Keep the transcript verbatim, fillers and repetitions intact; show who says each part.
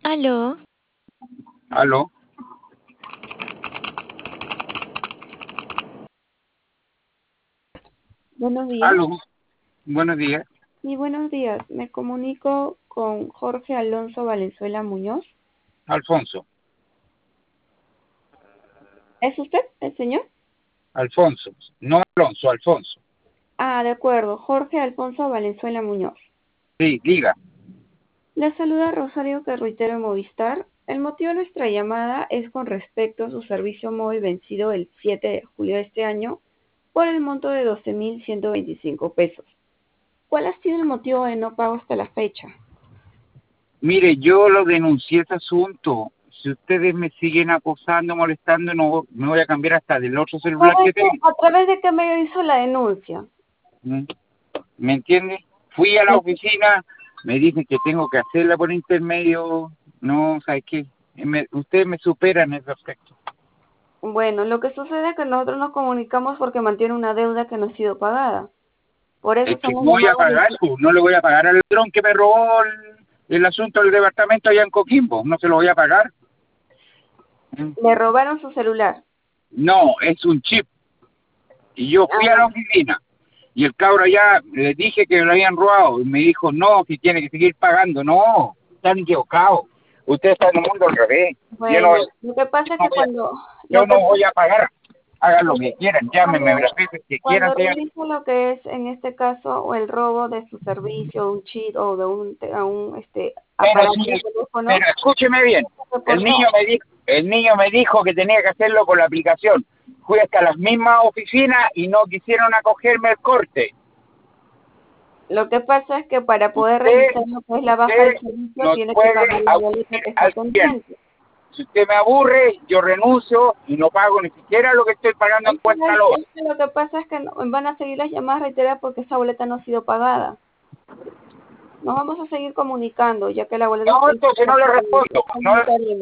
Speaker 1: Aló,
Speaker 2: Aló,
Speaker 3: Buenos días.
Speaker 2: aló, buenos días.
Speaker 3: Sí, buenos días. Me comunico con Jorge Alonso Valenzuela Muñoz.
Speaker 2: Alfonso,
Speaker 3: ¿Es usted el señor?
Speaker 2: Alfonso, no Alonso, Alfonso.
Speaker 3: Ah, de acuerdo. Jorge Alfonso Valenzuela Muñoz.
Speaker 2: Sí, diga.
Speaker 3: Le saluda Rosario Carruitero de Movistar. El motivo de nuestra llamada es con respecto a su servicio móvil vencido el siete de julio de este año por el monto de doce mil ciento veinticinco pesos. ¿Cuál ha sido el motivo de no pago hasta la fecha?
Speaker 2: Mire, yo lo denuncié ese asunto. Si ustedes me siguen acosando, molestando, no me voy a cambiar hasta del otro
Speaker 3: ¿A
Speaker 2: celular
Speaker 3: través
Speaker 2: que
Speaker 3: de,
Speaker 2: tengo.
Speaker 3: a través de qué medio hizo la denuncia?
Speaker 2: ¿Mm? ¿Me entiende? Fui a la oficina, me dicen que tengo que hacerla por intermedio. No, ¿sabes qué? Me- ustedes me superan en ese aspecto.
Speaker 3: Bueno, lo que sucede es que nosotros nos comunicamos porque mantiene una deuda que no ha sido pagada. Por eso
Speaker 2: Es que
Speaker 3: estamos
Speaker 2: voy a
Speaker 3: llamando.
Speaker 2: pagar, pues, no le voy a pagar al ladrón que me robó el, el asunto del departamento allá en Coquimbo. No se lo voy a pagar. ¿Mm?
Speaker 3: Le robaron su celular.
Speaker 2: No, es un chip. Y yo fui a
Speaker 3: Ah,
Speaker 2: la oficina y el cabro allá le dije que me lo habían robado y me dijo, no, que tiene que seguir pagando. No, están equivocados. Ustedes están en un mundo al revés. Yo no,
Speaker 3: bueno, lo que pasa
Speaker 2: yo
Speaker 3: es
Speaker 2: no
Speaker 3: que
Speaker 2: voy a,
Speaker 3: cuando,
Speaker 2: yo
Speaker 3: lo que
Speaker 2: no voy
Speaker 3: pasa-
Speaker 2: a pagar. Hagan lo
Speaker 3: cuando,
Speaker 2: que quieran, llámenme
Speaker 3: cuando,
Speaker 2: las veces que quieran,
Speaker 3: cuando
Speaker 2: sean.
Speaker 3: realiza lo que es en este caso o el robo de su servicio, un cheat o de un, te- a un este
Speaker 2: Pero
Speaker 3: aparato de
Speaker 2: sí,
Speaker 3: teléfono,
Speaker 2: pero escúcheme bien.
Speaker 3: se
Speaker 2: El
Speaker 3: reporta.
Speaker 2: niño me dijo, el niño me dijo que tenía que hacerlo con la aplicación. Fui hasta las mismas oficinas y no quisieron acogerme el corte.
Speaker 3: Lo que pasa es que para poder
Speaker 2: Usted,
Speaker 3: realizar lo que es la baja
Speaker 2: usted
Speaker 3: del servicio
Speaker 2: nos
Speaker 3: tiene que
Speaker 2: puede
Speaker 3: pagar la boleta
Speaker 2: aburrir
Speaker 3: que está
Speaker 2: al cien.
Speaker 3: pendiente.
Speaker 2: Si usted me aburre, yo renuncio y no pago ni siquiera lo que estoy pagando en
Speaker 3: Es que,
Speaker 2: cuenta
Speaker 3: es-
Speaker 2: los.
Speaker 3: es que lo que pasa es que no- van a seguir las llamadas reiteradas porque esa boleta no ha sido pagada. Nos vamos a seguir comunicando, ya que la boleta
Speaker 2: No,
Speaker 3: está
Speaker 2: entonces no le
Speaker 3: inscrita
Speaker 2: respondo. No,
Speaker 3: comunitariamente.